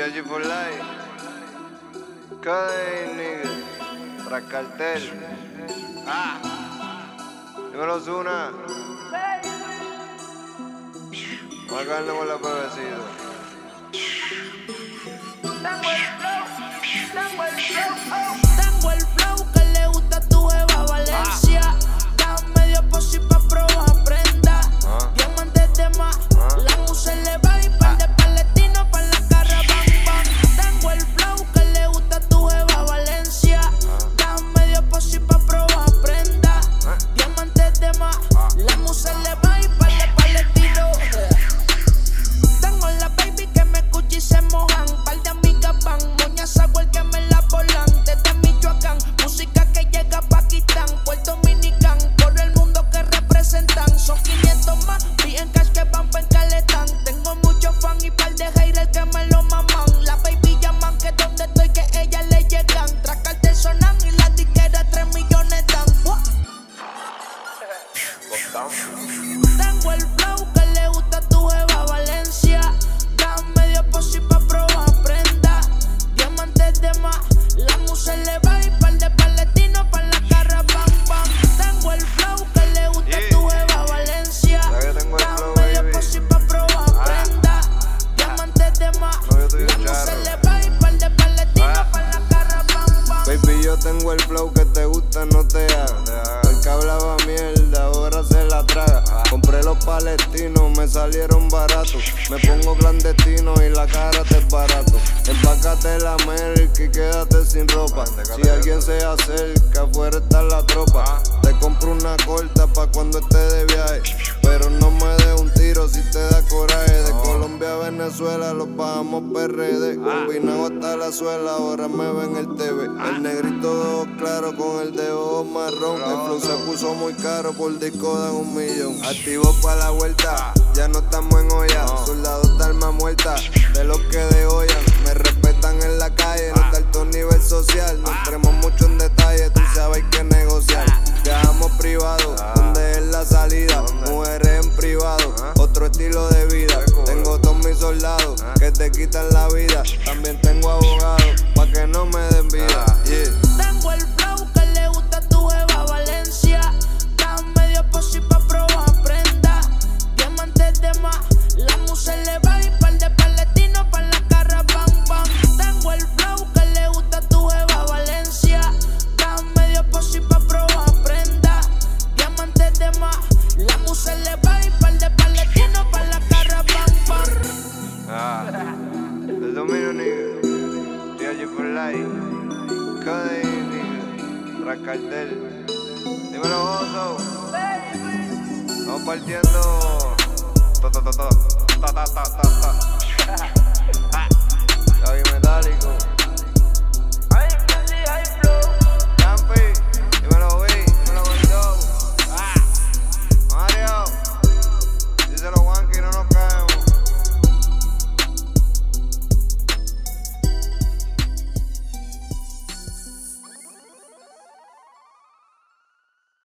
TLG for life. Cody, nigga. Tras cartel. Dímelo, Ozuna. Vamos a caernos con la pebecita. Tengo el flow que le gusta a tu jeva Valencia. Dame medio posi pa' probar prenda. Diamantes de más, la musa le va y par de palestinos pa' la cara bang bang. Tengo el flow que le gusta a tu jeva Valencia. Dame medio posi pa' probar prenda. Diamantes de más, la musa le va y par de palestinos. Tengo la baby que me escucha y se mojan. Par de amigas van, moñas agua el que me la volan. Desde Michoacán, música que llega a Pakistán, Puerto Dominicán, por el mundo que representan. Son 500 más, vi en cash que van pa' Caletán. Tengo muchos fans y par de haters que me lo maman. La baby llaman que donde estoy que ellas le llegan. Tras cartel sonan y la disquera 3 millones dan. Tengo el flow que le gusta a tu jeva Valencia. Dame medio posi pa' probar prenda. Diamantes de más, la musa le va y par de palestinos pa' la cara bang bang. Tengo el flow que le gusta a tu jeva Valencia. Dame medio posi pa' probar prenda. Diamantes de más, la musa le va y par de palestinos pa' la cara bang bang. Baby, yo tengo el flow que te gusta, no te haga. El que hablaba mierda, ahora se la traga. Compré los palestinos, me salieron baratos. Me pongo clandestino y la cara te es barato. Empácate la Merck y quédate sin ropa. Si alguien se acerca, afuera está la tropa. Te compro una corta pa' cuando esté de viaje. Pero no me dé un tiro si te da coraje. De Colombia a Venezuela los bajamos PRD. Combinado hasta la suela, ahora me ven el TV. El negrito de ojos claros con el de ojos marrón. El flow se puso muy caro, por disco dan 1 millón. Activo pa' la vuelta, ya no estamos en olla. Soldados de alma muerta, de los que degollan. Me respetan en la calle, no está alto nivel social. No entremos mucho en detalle, tú sabes que negociar. Viajamos privado, donde es la salida. Mujeres en privado, otro estilo de vida. Tengo todos mis soldados que te quitan la vida. También tengo abogados, pa' que no me den vida. Tengo el flow que le gusta a tu jeva Valencia. Dame medio posi pa' probar prenda. Diamantes de más, la musa le va y par de palestinos pa' la cara bang bang. Tengo el flow que le gusta a tu jeva Valencia. Dame medio posi pa' probar prenda. Diamantes de más, la musa le va y par de palestinos pa' la cara bang bang. El dominio, nigga. TLG for life. Cody, nigga. Tras cartel. Dímelo, Ozo. Estamos partiendo. Ta ta ta ta. Ta ta ta ta ta.